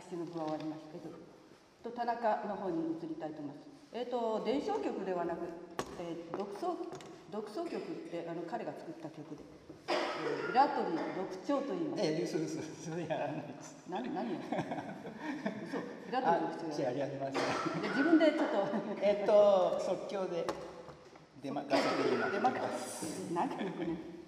私の部は終わりました。田中の方に移りたいと思います。伝承曲ではなく、独奏曲って彼が作った曲で、平取六調と言います。 それやらないです。 何を？嘘。平取六調やります。 自分でちょっと即興で出任せて今。 出任せ。何かよくね。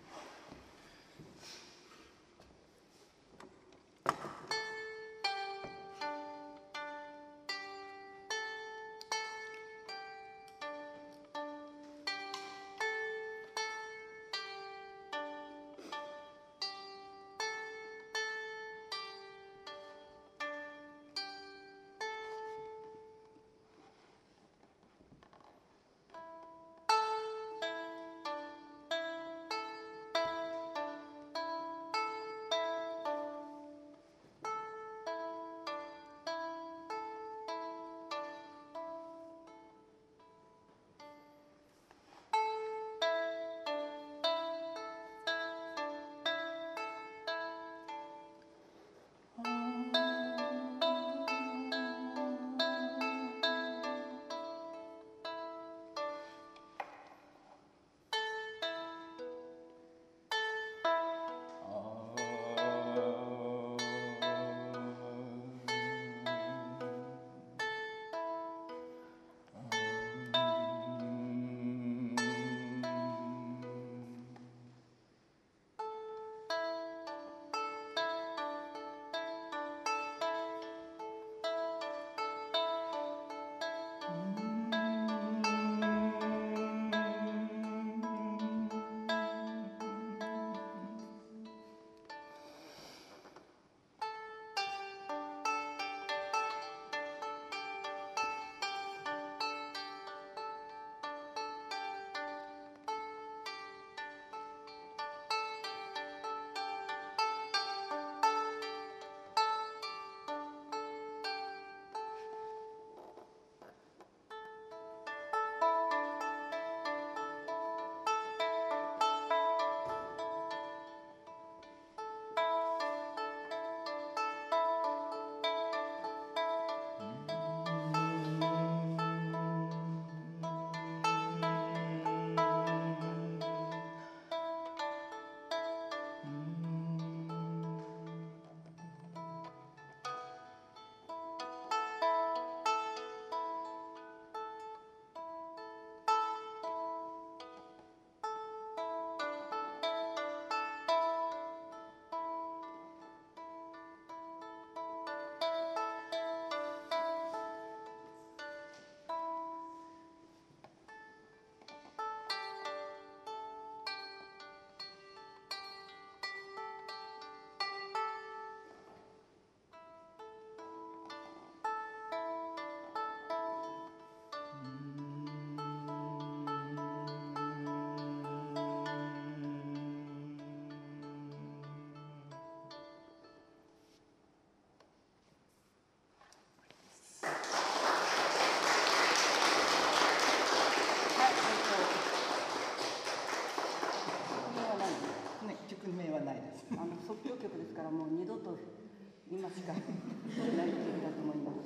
即興曲ですからもう二度と今しかない曲だと思います。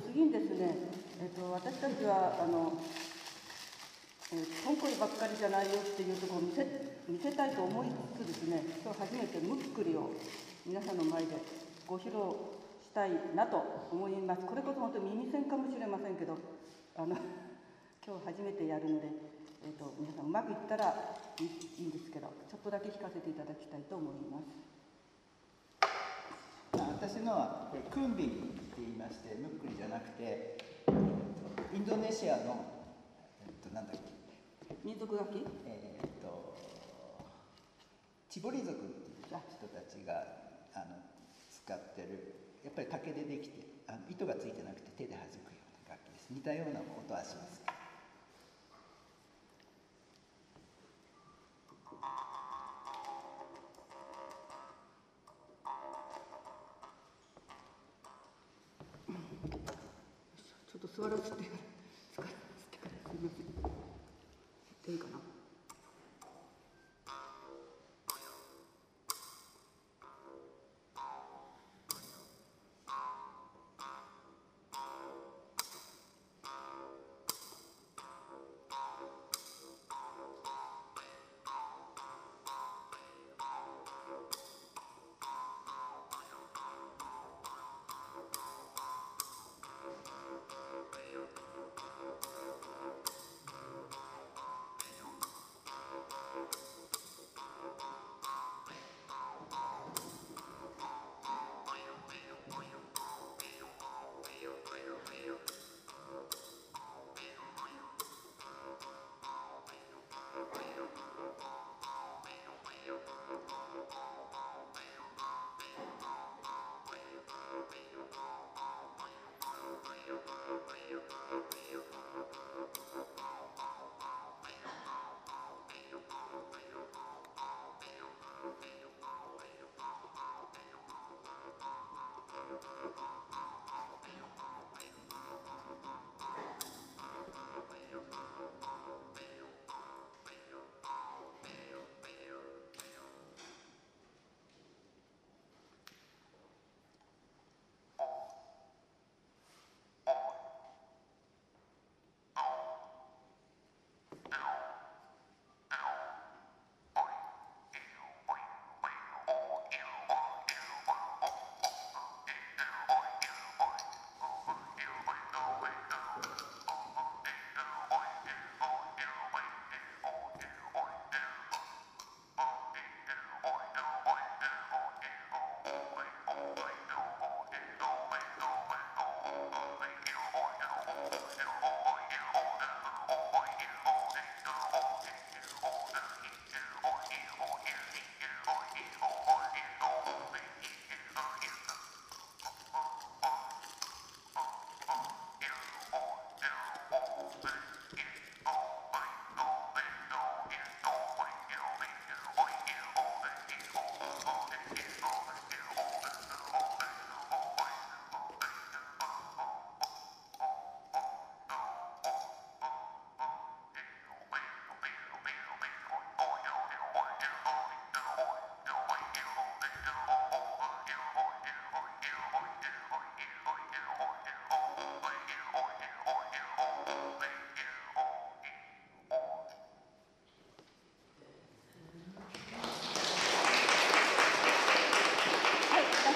次にですね、私たちはコンコリばっかりじゃないよっていうところを見せたいと思いつつですね、今日初めてムックリを皆さんの前でご披露したいなと思います。これこそ本当に耳栓かもしれませんけど、今日初めてやるので、皆さんうまくいったらいいんですけど、ちょっとだけ弾かせていただきたいと思います。 私のはこれクンビンって言いまして、ムックリじゃなくて、インドネシアのなんだっけ、 民族楽器？ チボリ族っていう人たちが使ってる、やっぱり竹でできて糸がついてなくて手で弾くような楽器です。似たような音はします。 ちょっと座らせてからすみません。いいかな。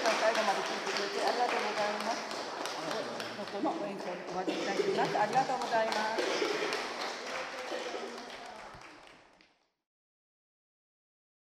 さん最後まで聴いてくれてありがとうございます。ちょっとの演奏で終わりにしたいと思います。ありがとうございます。